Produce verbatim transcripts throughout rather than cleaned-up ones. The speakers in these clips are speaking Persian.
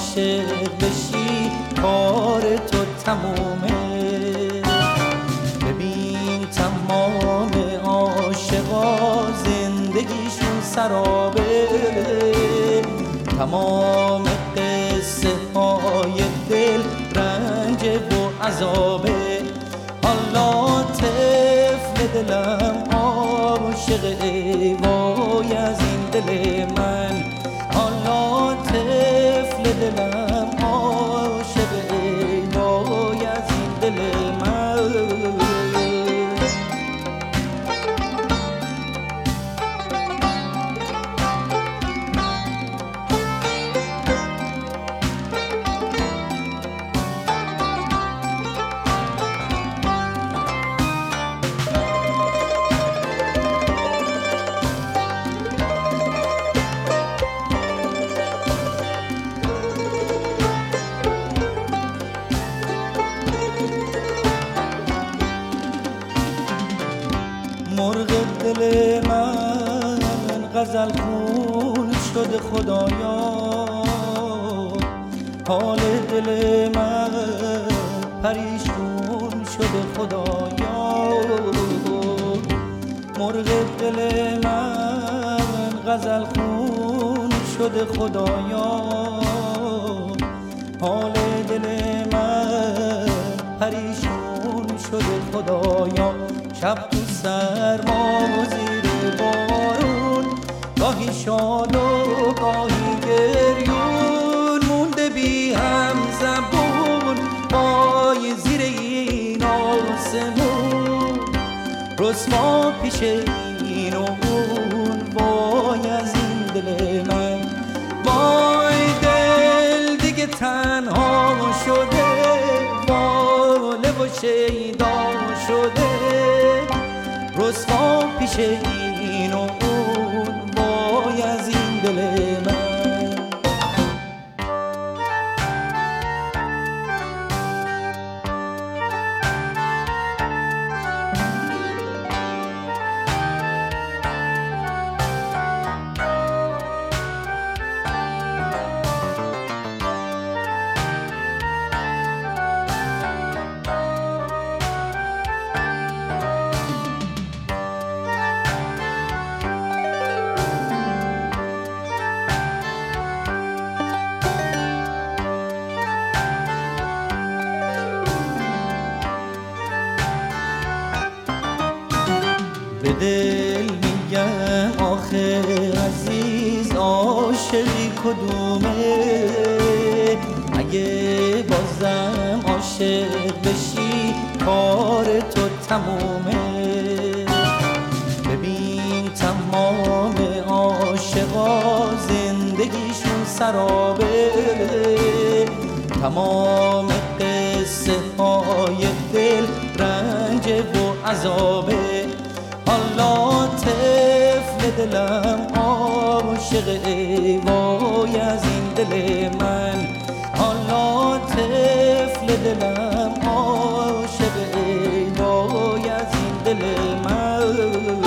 عاشق بشی کار تو تمومه. ببین تمام عاشقا زندگیشون سرابه، تمام قصه های دل رنج و عذابه. حالا طفل دلم عاشق ای وای از این دل من، حالا طفل دلم عاشق ای وای از این دل من. مرغ دل من غزل خون شده خدایا، حال دل من پریشون شده خدایا. مرغ دل من غزل خون شده خدایا، حال دل من پریشون شده خدایا. شب تو سرما و زیر بارون، گاهی شاد و گاهی گریون، مونده بی هم زبون پای زیر این آسمون. رسوا پیش این و اون وای از این دل من، وای دل دیگه تنها شده، واله و شیدا شده. رسوا پیش این و اون وای از این دل من. به دل میگم آخه عزیز عاشقی کدومه، اگه بازم عاشق بشی کار تو تمومه. ببین تمام عاشقا زندگیشون سرابه، تمام قصه های دل رنج و عذابه. حالا طفل دلم عاشق ای وای از این دل من، حالا طفل دلم عاشق ای وای از این دل من.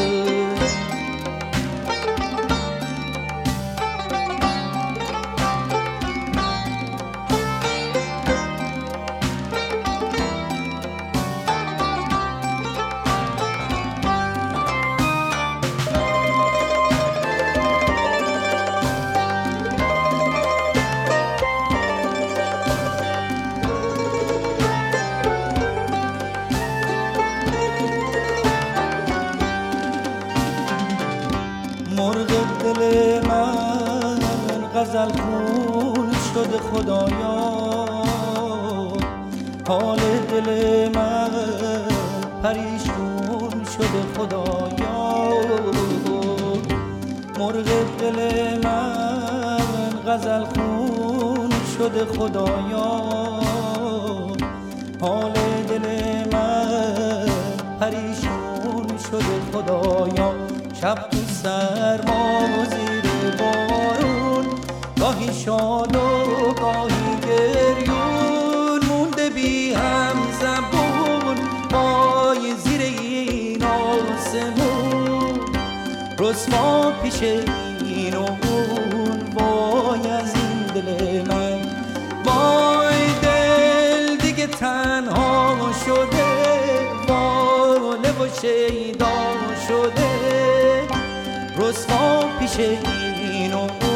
مرغ دل من غزل خون شده خدایا، حال دل من پریشون شده خدایا. مرغ دل من غزل خون شده خدایا، حال دل من پریشون شده خدایا. شب تو سرما و زیر بارون، گاهی شاد و گاهی گریون، مونده بی هم زبون پای زیر این آسمون. رسوا پیش این و اون وای از این دل من، شیدا شده، رسوا پیش این و اون